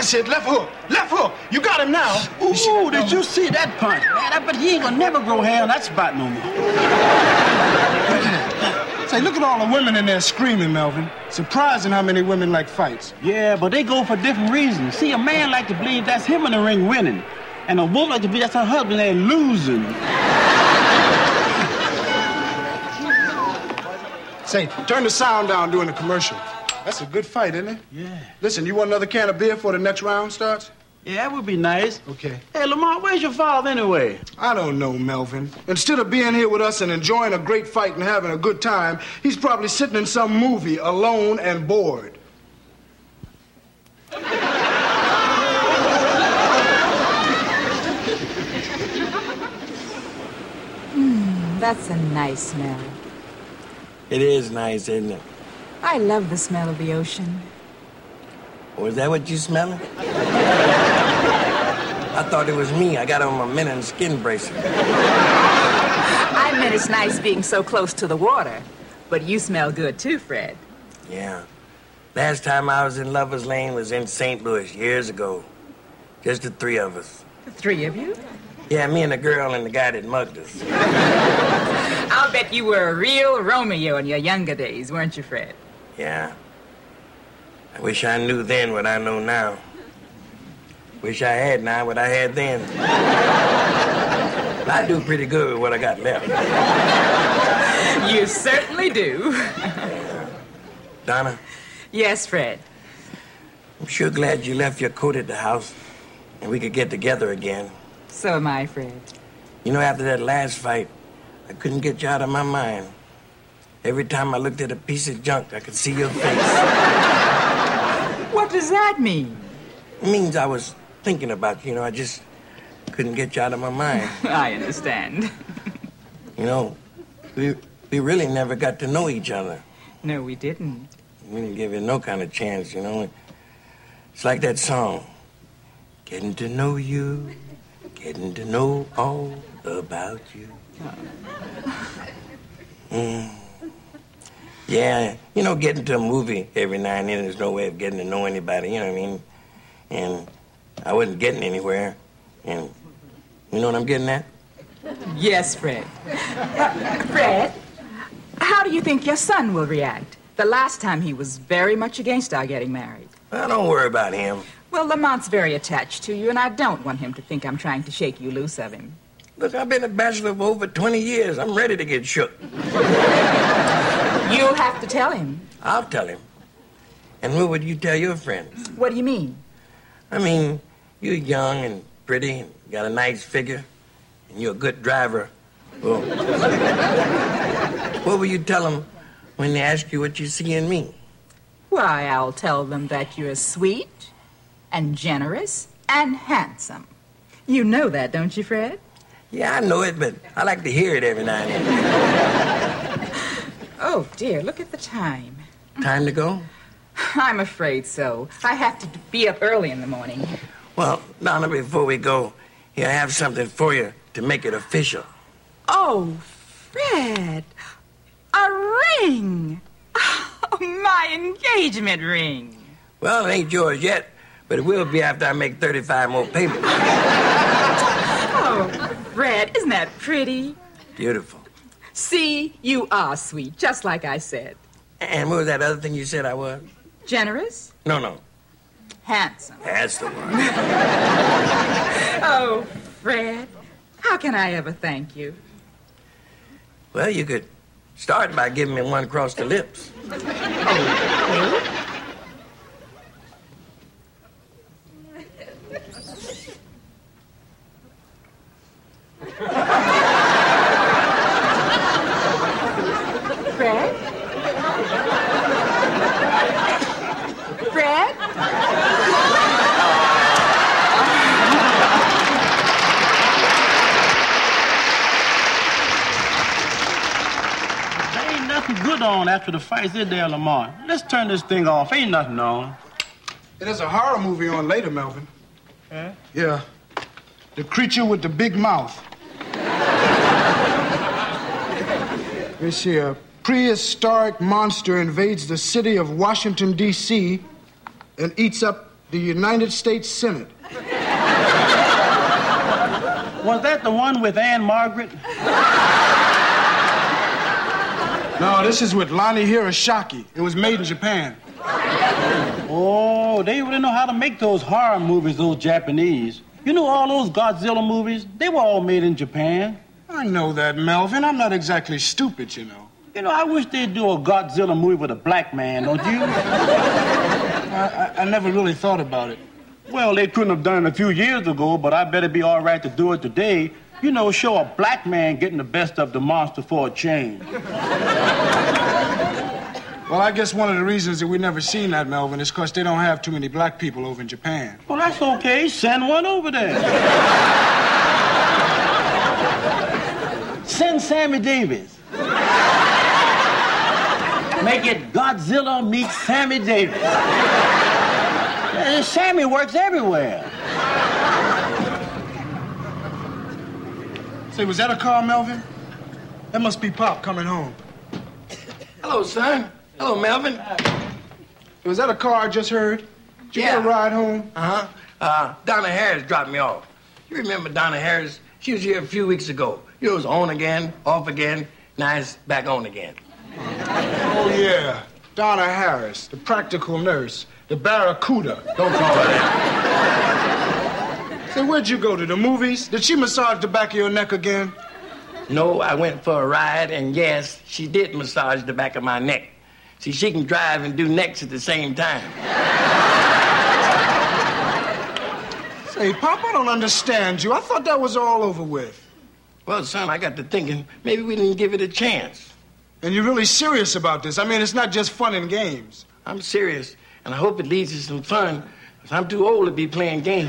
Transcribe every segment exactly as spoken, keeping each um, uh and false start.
That's it. Left hook. Left hook. You got him now. Ooh, you did you see that punch? Man, I bet he ain't gonna never grow hair on that spot no more. Say, look at all the women in there screaming, Melvin. Surprising how many women like fights. Yeah, but they go for different reasons. See, a man like to believe that's him in the ring winning. And a woman like to believe that's her husband there losing. Say, turn the sound down during the commercial. That's a good fight, isn't it? Yeah. Listen, you want another can of beer before the next round starts? Yeah, that would be nice. Okay. Hey, Lamar, where's your father anyway? I don't know, Melvin. Instead of being here with us and enjoying a great fight and having a good time, he's probably sitting in some movie alone and bored. Mm, that's a nice smell. It is nice, isn't it? I love the smell of the ocean. Oh, is that what you smelling? I thought it was me. I got on my men and skin bracelet. I meant it's nice being so close to the water. But you smell good too, Fred. Yeah. Last time I was in Lover's Lane was in Saint Louis years ago. Just the three of us. The three of you? Yeah, me and the girl and the guy that mugged us. I'll bet you were a real Romeo in your younger days, weren't you, Fred? Yeah. I wish I knew then what I know now. Wish I had now what I had then. I do pretty good with what I got left. You certainly do. Yeah. Donna? Yes, Fred? I'm sure glad you left your coat at the house and we could get together again. So am I, Fred. You know, after that last fight, I couldn't get you out of my mind. Every time I looked at a piece of junk, I could see your face. What does that mean? It means I was thinking about you, you know, I just couldn't get you out of my mind. I understand. You know, we we really never got to know each other. No, we didn't. We didn't give you no kind of chance, you know. It's like that song. Getting to know you, getting to know all about you. Oh. Mm. Yeah, you know, getting to a movie every now and then, there's no way of getting to know anybody, you know what I mean? And I wasn't getting anywhere. And you know what I'm getting at? Yes, Fred. Uh, Fred, how do you think your son will react? The last time he was very much against our getting married. Well, don't worry about him. Well, Lamont's very attached to you, and I don't want him to think I'm trying to shake you loose of him. Look, I've been a bachelor for over twenty years. I'm ready to get shook. You'll have to tell him. I'll tell him. And what would you tell your friends? What do you mean? I mean, you're young and pretty and got a nice figure, and you're a good driver. Well, what will you tell them when they ask you what you see in me? Why, I'll tell them that you're sweet and generous and handsome. You know that, don't you, Fred? Yeah, I know it, but I like to hear it every now and then. Oh, dear, look at the time. Time to go? I'm afraid so. I have to be up early in the morning. Well, Donna, before we go, here, I have something for you to make it official. Oh, Fred, a ring. Oh, my engagement ring. Well, it ain't yours yet, but it will be after I make thirty-five more papers. Oh, Fred, isn't that pretty? Beautiful. See, you are sweet, just like I said. And what was that other thing you said I was? Generous? No, no. Handsome. That's the one. Oh, Fred, how can I ever thank you? Well, you could start by giving me one across the lips. Oh, Fred? Fred? There ain't nothing good on after the fights, is there, Lamar? Let's turn this thing off. Ain't nothing on. There's a horror movie on later, Melvin. Huh? Yeah. The Creature with the Big Mouth. This here prehistoric monster invades the city of Washington, D C and eats up The United States Senate. Was that the one with Anne Margaret? No, this is with Lani Hirashaki. It was made in Japan. Oh, they really know how to make those horror movies, those Japanese. You know, all those Godzilla movies, they were all made in Japan. I know that, Melvin. I'm not exactly stupid, you know. You know, I wish they'd do a Godzilla movie with a black man, don't you? I, I, I never really thought about it. Well, they couldn't have done it a few years ago, but I bet it'd be all right to do it today. You know, show a black man getting the best of the monster for a change. Well, I guess one of the reasons that we've never seen that, Melvin, is because they don't have too many black people over in Japan. Well, that's okay. Send one over there. Send Sammy Davis. Make it Godzilla meets Sammy Davis. Uh, Sammy works everywhere. Say, was that a car, Melvin? That must be Pop coming home. Hello, son. Hello, Melvin. Was that a car I just heard? Did you Yeah. get a ride home? Uh-huh. Uh, Donna Harris dropped me off. You remember Donna Harris? She was here a few weeks ago. You know, it was on again, off again, now it's back on again. Oh, yeah. Donna Harris, the practical nurse, the barracuda. Don't call her that. Say, where'd you go, to the movies? Did she massage the back of your neck again? No, I went for a ride, and yes, she did massage the back of my neck. See, she can drive and do necks at the same time. Say, Pop, I don't understand you. I thought that was all over with. Well, son, I got to thinking, maybe we didn't give it a chance. And you're really serious about this? I mean, it's not just fun and games. I'm serious, and I hope it leads to some fun, because I'm too old to be playing games.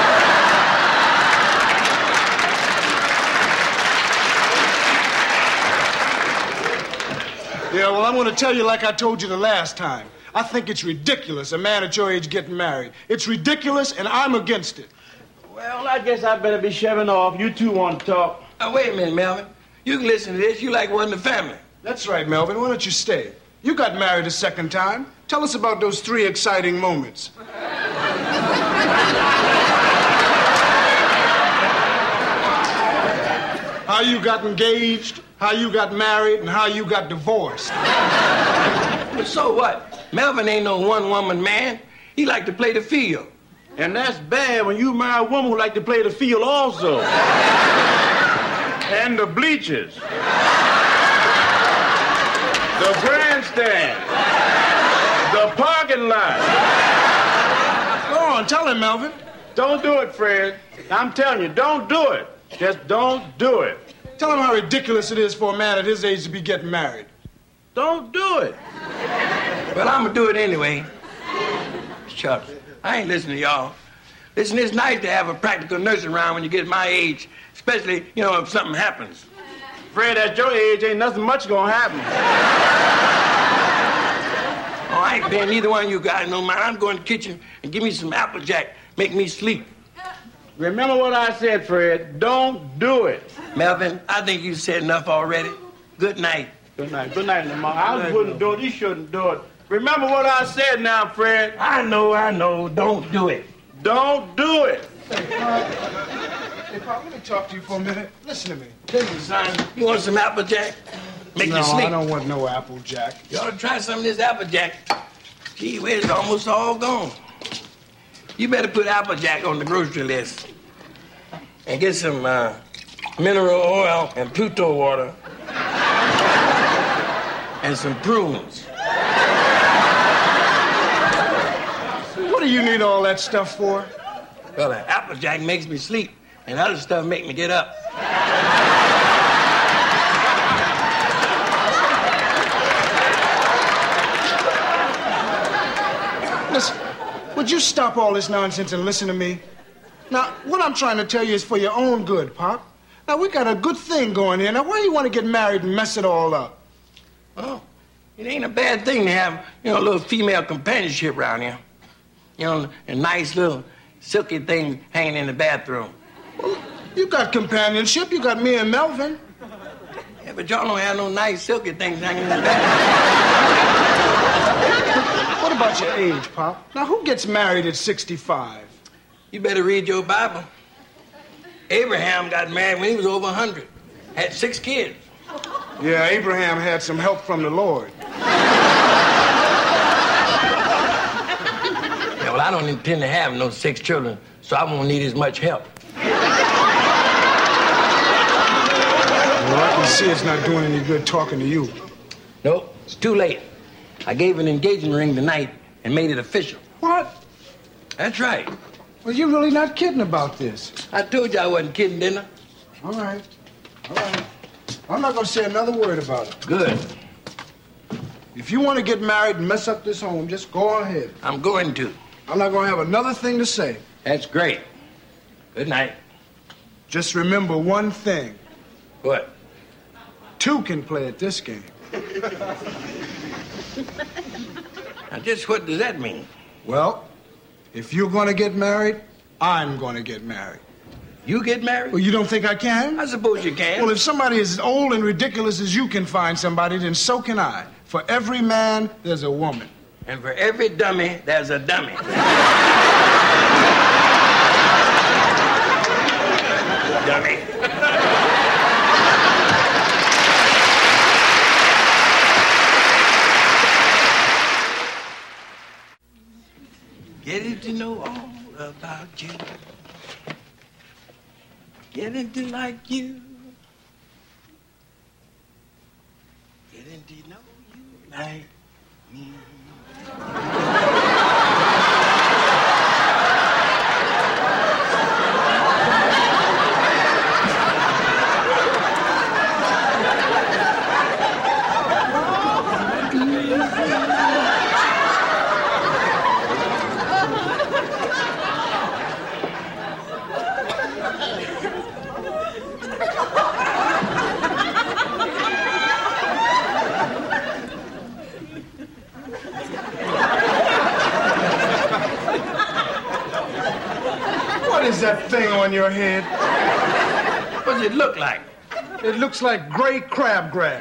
Yeah, well, I'm going to tell you like I told you the last time. I think it's ridiculous, a man at your age getting married. It's ridiculous, and I'm against it. Well, I guess I better be shoving off. You two want to talk. Now, wait a minute, Melvin. You can listen to this. You like one in the family. That's right, Melvin. Why don't you stay? You got married a second time. Tell us about those three exciting moments. How you got engaged, how you got married, and how you got divorced. But so what? Melvin ain't no one-woman man. He like to play the field. And that's bad when you marry a woman who like to play the field also. And the bleachers. The grandstand. The parking lot. Go on, tell him, Melvin. Don't do it, Fred. I'm telling you, don't do it. Just don't do it. Tell him how ridiculous it is for a man at his age to be getting married. Don't do it. Well, I'm gonna do it anyway. Shucks, I ain't listening to y'all. Listen, it's nice to have a practical nurse around when you get my age, especially, you know, if something happens. Fred, at your age, ain't nothing much gonna happen. Oh, I ain't paying neither one of you guys no mind. I'm going to the kitchen and give me some Applejack. Make me sleep. Remember what I said, Fred. Don't do it. Melvin, I think you said enough already. Good night. Good night. Good night, Lamar. I wouldn't do it. You shouldn't do it. Remember what I said now, Fred. I know, I know. Don't do it. Don't do it. Hey, Pop. Hey, Pop, let me talk to you for a minute. Listen to me. Listen, son, you want some Applejack? Make no, you sleep. I don't want no Applejack. You ought to try some of this Applejack. Gee whiz, it's almost all gone. You better put Applejack on the grocery list. And get some uh, mineral oil and Pluto water. And some prunes. What do you need all that stuff for? Well, uh, Applejack makes me sleep, and other stuff make me get up. Listen, would you stop all this nonsense and listen to me? Now, what I'm trying to tell you is for your own good, Pop. Now, we got a good thing going here. Now, why do you want to get married and mess it all up? Oh, it ain't a bad thing to have, you know, a little female companionship around here. You know, a nice little silky thing hanging in the bathroom. Well, you got companionship. You got me and Melvin. Yeah, but y'all don't have no nice silky things hanging in the bathroom. What about your age, Pop? Now, who gets married at sixty-five? You better read your Bible. Abraham got married when he was over one hundred. Had six kids. Yeah, Abraham had some help from the Lord. Yeah, well, I don't intend to have no six children, so I won't need as much help. Well, I can see it's not doing any good talking to you. Nope, it's too late. I gave an engagement ring tonight and made it official. What? That's right. Well, you're really not kidding about this. I told you I wasn't kidding, didn't I? All right. All right. I'm not going to say another word about it. Good. If you want to get married and mess up this home, just go ahead. I'm going to. I'm not going to have another thing to say. That's great. Good night. Just remember one thing. What? Two can play at this game. Now, just what does that mean? Well, if you're going to get married, I'm going to get married. You get married? Well, you don't think I can? I suppose you can. Well, if somebody is as old and ridiculous as you can find somebody, then so can I. For every man, there's a woman. And for every dummy, there's a dummy. Dummy. Getting to know all about you. Getting to like you. Getting to know you like me. What is that thing on your head? What does it look like? It looks like gray crabgrass.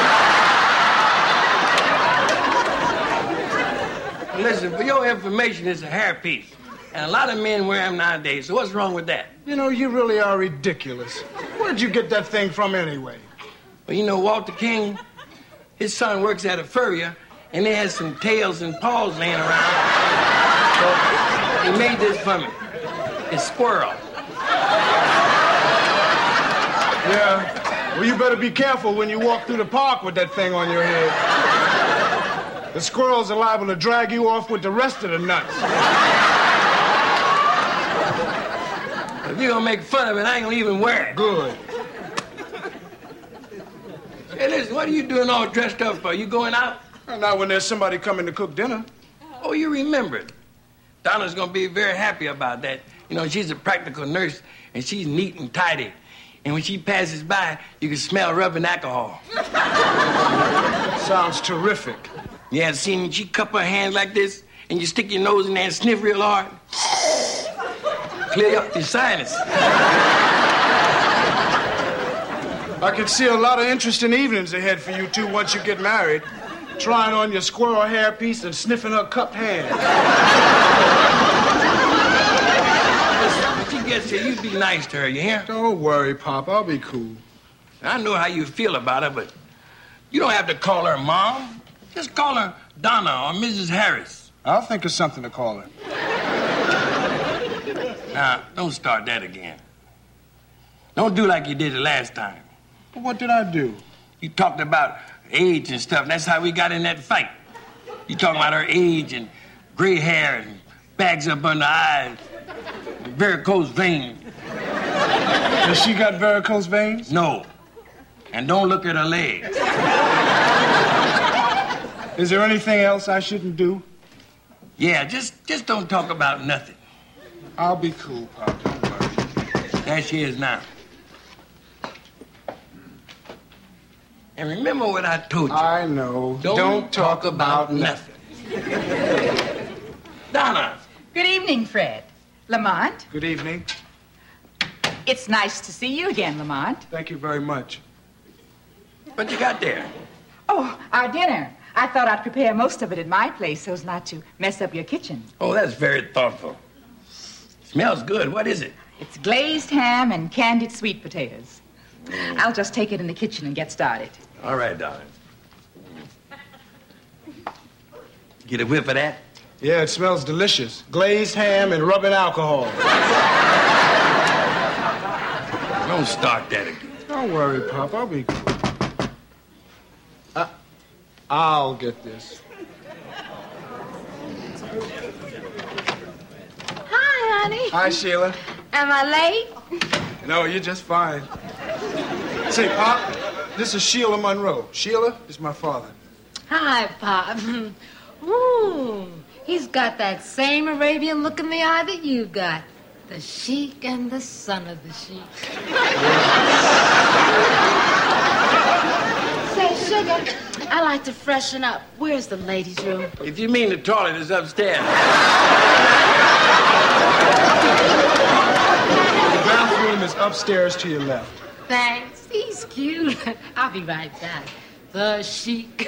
Listen, for your information, it's a hairpiece. And a lot of men wear them nowadays, so what's wrong with that? You know, you really are ridiculous. Where'd you get that thing from anyway? Well, you know, Walter King, his son works at a furrier, and they had some tails and paws laying around. So he made this for me. It's squirrel. Yeah. Well, you better be careful when you walk through the park with that thing on your head. The squirrels are liable to drag you off with the rest of the nuts. If you're gonna make fun of it, I ain't gonna even wear it. Good. Hey, listen, what are you doing all dressed up for? You going out? Well, not when there's somebody coming to cook dinner. Oh, you remembered. Donna's gonna be very happy about that. You know, she's a practical nurse, and she's neat and tidy. And when she passes by, you can smell rubbing alcohol. Sounds terrific. Yeah, see, when she cup her hands like this, and you stick your nose in there and sniff real hard, clear up your sinus. I can see a lot of interesting evenings ahead for you two once you get married. Trying on your squirrel hairpiece and sniffing her cupped hand. When she gets here, you be nice to her, you hear? Don't worry, Pop. I'll be cool. I know how you feel about her, but you don't have to call her Mom. Just call her Donna or Missus Harris. I'll think of something to call her. Now, don't start that again. Don't do like you did the last time. But what did I do? You talked about age and stuff. That's how we got in that fight. You talking about her age and gray hair and bags up under eyes and varicose veins. Has she got varicose veins? No. And don't look at her legs. Is there anything else I shouldn't do? Yeah, just just don't talk about nothing. I'll be cool, Pop. Don't worry. There she is now. And remember what I told you. I know. Don't, Don't talk, talk about, about nothing. Donna. Good evening, Fred. Lamont, Good evening. it's nice to see you again, Lamont. Thank you very much. What you got there? Oh, our dinner. I thought I'd prepare most of it at my place so as not to mess up your kitchen. Oh, that's very thoughtful. Smells good. What is it? It's glazed ham and candied sweet potatoes. Mm. I'll just take it in the kitchen and get started. All right, darling. Get a whiff of that? Yeah, it smells delicious. Glazed ham and rubbing alcohol. Don't start that again. Don't worry, Pop. I'll be... Uh, I'll get this. Hi, honey. Hi, Sheila. Am I late? No, you're just fine. Say, Pop, this is Sheila Monroe. Sheila is my father. Hi, Pop. Ooh, he's got that same Arabian look in the eye that you got. The sheik and the son of the sheik. Say, sugar, I like to freshen up. Where's the ladies' room? If you mean the toilet, it's upstairs. The bathroom is upstairs to your left. Thanks. He's cute. I'll be right back. The sheik.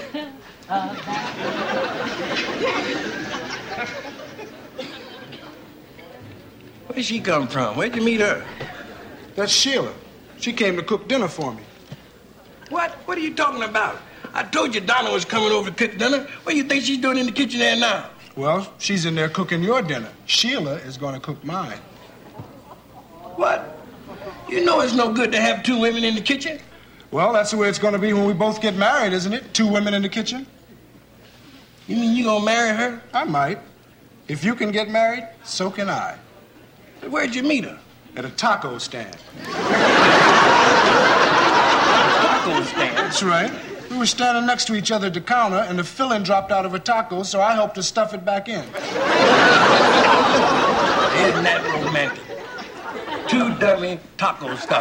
Where'd she come from? Where'd you meet her? That's Sheila. She came to cook dinner for me. What? What are you talking about? I told you Donna was coming over to cook dinner. What do you think she's doing in the kitchen there now? Well, she's in there cooking your dinner. Sheila is going to cook mine. What? You know it's no good to have two women in the kitchen? Well, that's the way it's going to be when we both get married, isn't it? Two women in the kitchen. You mean you gonna marry her? I might. If you can get married, so can I. Where'd you meet her? At a taco stand. Taco stand? That's right. We were standing next to each other at the counter, and the filling dropped out of a taco, so I helped to stuff it back in. Isn't that romantic? Two dummy taco stuff.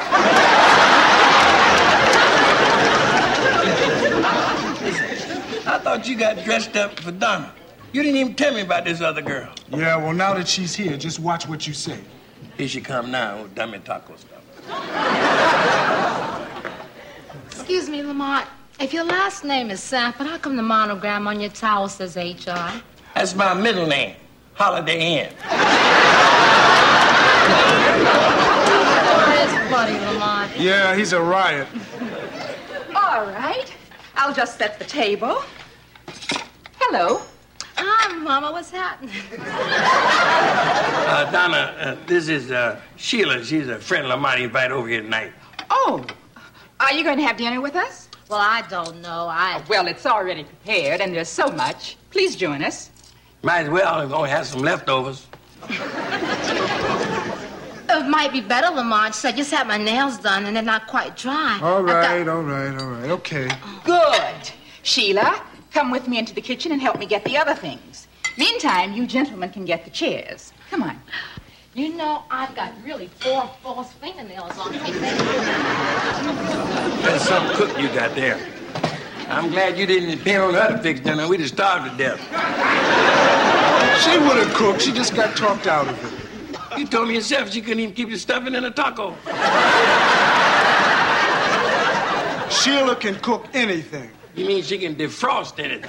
I thought you got dressed up for Donna. You didn't even tell me about this other girl. Yeah, well, now that she's here, just watch what you say. Here she come now with dummy taco stuff. Excuse me, Lamont. If your last name is Sanford, how come the monogram on your towel says H I? That's my middle name, Holiday Inn. Where's Buddy, Lamont? Yeah, he's a riot. All right. I'll just set the table. Hello. Hi, Mama. What's happening? Uh, Donna, uh, this is uh, Sheila. She's a friend Lamont invited over here tonight. Oh, are you going to have dinner with us? Well, I don't know. I... Well, it's already prepared, and there's so much. Please join us. Might as well. I'm going to have some leftovers. It might be better, Lamont. So I just had my nails done, and they're not quite dry. All right, got... all right, all right. Okay. Good. Sheila, come with me into the kitchen and help me get the other things. Meantime, you gentlemen can get the chairs. Come on. You know, I've got really four false fingernails on me. That's some cook you got there. I'm glad you didn't depend on her to fix dinner. We'd have starved to death. She would have cooked. She just got talked out of it. You told me yourself she couldn't even keep the stuffing in a taco. Sheila can cook anything. You mean she can defrost anything?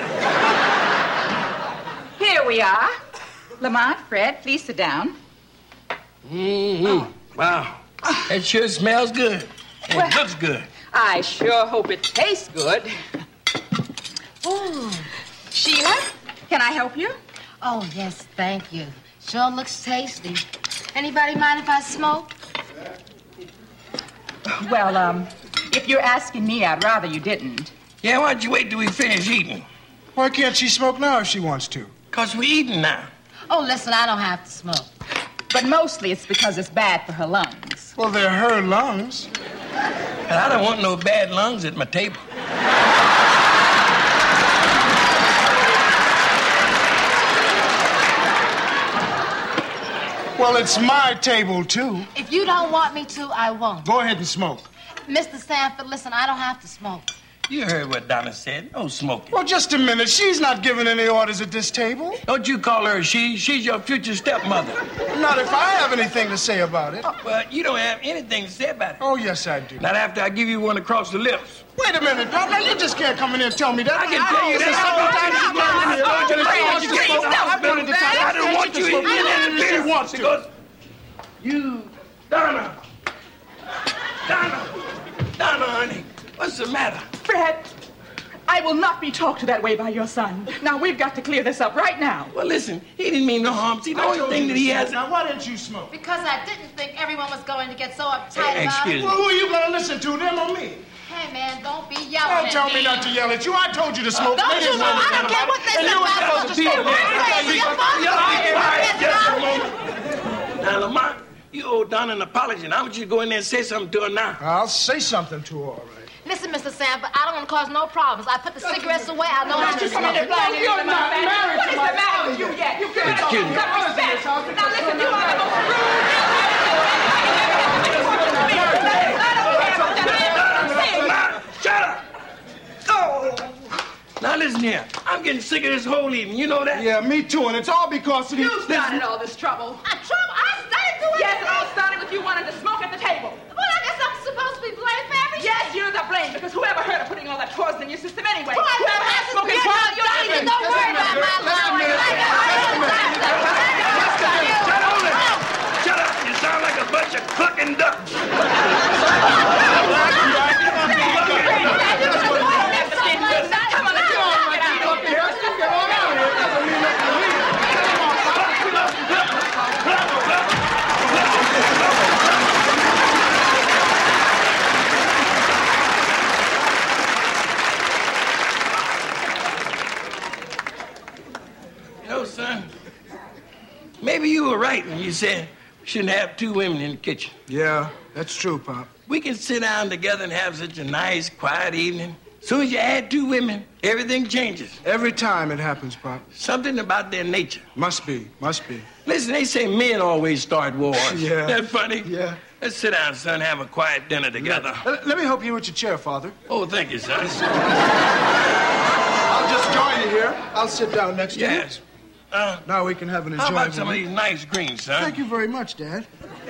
Here we are. Lamont, Fred, please sit down. Mm-hmm. Oh. Wow. That sure smells good. And Well, it looks good. I sure hope it tastes good. Oh. Sheila, can I help you? Oh, yes, thank you. Sure looks tasty. Anybody mind if I smoke? Well, um, if you're asking me, I'd rather you didn't. Yeah, why don't you wait till we finish eating? Why can't she smoke now if she wants to? Because we're eating now. Oh, listen, I don't have to smoke. But mostly it's because it's bad for her lungs. Well, they're her lungs. And I don't want no bad lungs at my table. Well, it's my table, too. If you don't want me to, I won't. Go ahead and smoke. Mister Sanford, listen, I don't have to smoke. You heard what Donna said. No smoking. Well, just a minute. She's not giving any orders at this table. Don't you call her she. She's your future stepmother. Not if I have anything to say about it. Well, you don't have anything to say about it. Oh, yes, I do. Not after I give you one across the lips. Wait a minute, Pop. Now, you just can't come in here and tell me that. I can tell you that. I don't want you in here. She wants to. You, Donna. Donna. Donna, honey. What's the matter? Fred, I will not be talked to that way by your son. Now, we've got to clear this up right now. Well, listen, he didn't mean no harm. See, the only thing that he has... Now, why didn't you smoke? Because I didn't think everyone was going to get so uptight Hey, about excuse it. me. Well, who are you going to listen to, them or me? Hey, man, don't be yelling Don't tell at me not to yell at you. I told you to smoke. Don't Ladies you know? and I don't care what they say about us. You're crazy. You're supposed to be Now, Lamont, you owe Donna an apology, and I want you to go in there and say something to her now. I'll say something to her, all right. Listen, Mister Sanford, I don't want to cause no problems. I put the cigarettes away. I know how to smoke. You're not married. What is the matter with you yet? You give it all some respect. Now, listen, you are the most Shut up! Oh! Now listen here. I'm getting sick of this whole evening. You know that? Yeah, me too, and it's all because of these... You started all this trouble. I trouble? I started doing Yes, it. it all started with you wanting to smoke at the table. Well, I guess I'm supposed to be blamed for everything. Yes, you're the blame, because whoever heard of putting all that poison in your system anyway? Well, I Whoever never had had to smoking get pot, out. You don't even don't worry about my lawn. Shut up! Shut up! You sound like a bunch of clucking ducks. You know, son, maybe you were right when you said we shouldn't have two women in the kitchen. Yeah, that's true, Pop. We can sit down together and have such a nice, quiet evening. As soon as you add two women, everything changes. Every time it happens, Pop. Something about their nature. Must be, must be. Listen, they say men always start wars. Yeah. That funny? Yeah. Let's sit down, son, have a quiet dinner together. Let, let me help you with your chair, Father. Oh, thank you, son. I'll just join you here. I'll sit down next to you. Yes. Uh, Now we can have an how enjoyable... about some of these nice greens, son? Thank you very much, Dad.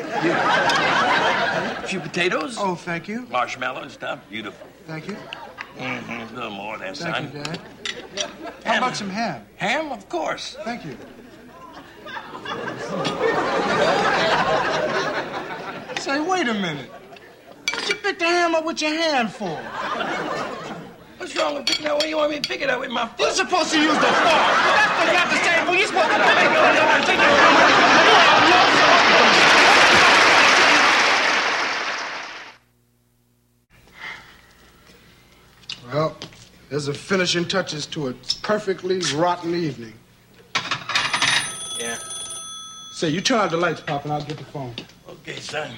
A few potatoes? Oh, thank you. Marshmallow and stuff. Beautiful. Thank you. Mm-hmm. A little more of that, son. Thank you, Dad. How Ham. about some ham? Ham, of course. Thank you. Say, wait a minute. What'd you pick the ham up with your hand for? What's wrong with picking up? What do you want me to pick it up with my foot? You're supposed to use the fork. That's what you have to say. Well, you're supposed to pick it up and take it. Well, there's the finishing touches to a perfectly rotten evening. Yeah. Say, you turn out the lights, Pop, and I'll get the phone. Okay, son.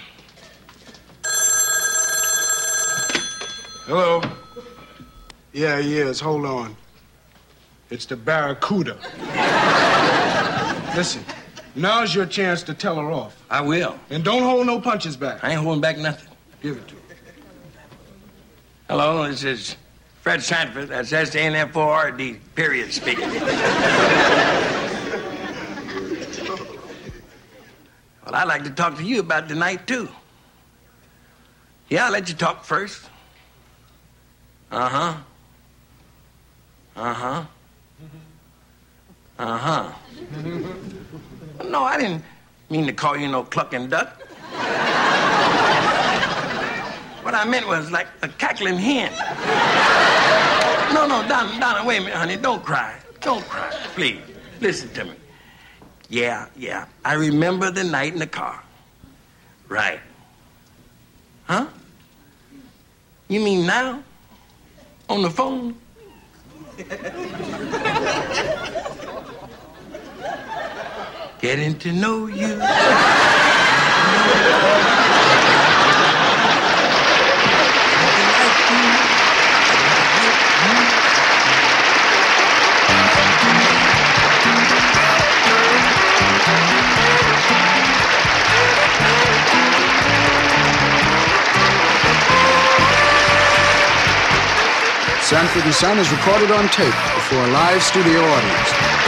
Hello? Yeah, he is. Hold on. It's the Barracuda. Listen, now's your chance to tell her off. I will. And don't hold no punches back. I ain't holding back nothing. Give it to her. Hello, this is Fred Sanford. That's S A N F O R D, period, speaking. Well, I'd like to talk to you about tonight, too. Yeah, I'll let you talk first. Uh-huh. Uh-huh. Uh-huh. No, I didn't mean to call you no clucking duck. What I meant was like a cackling hen. No, no, Donna, Donna, wait a minute, honey. Don't cry. Don't cry, please. Listen to me. Yeah, yeah. I remember the night in the car. Right. Huh? You mean now? On the phone? Getting to know you. Sanford and Son is recorded on tape before a live studio audience.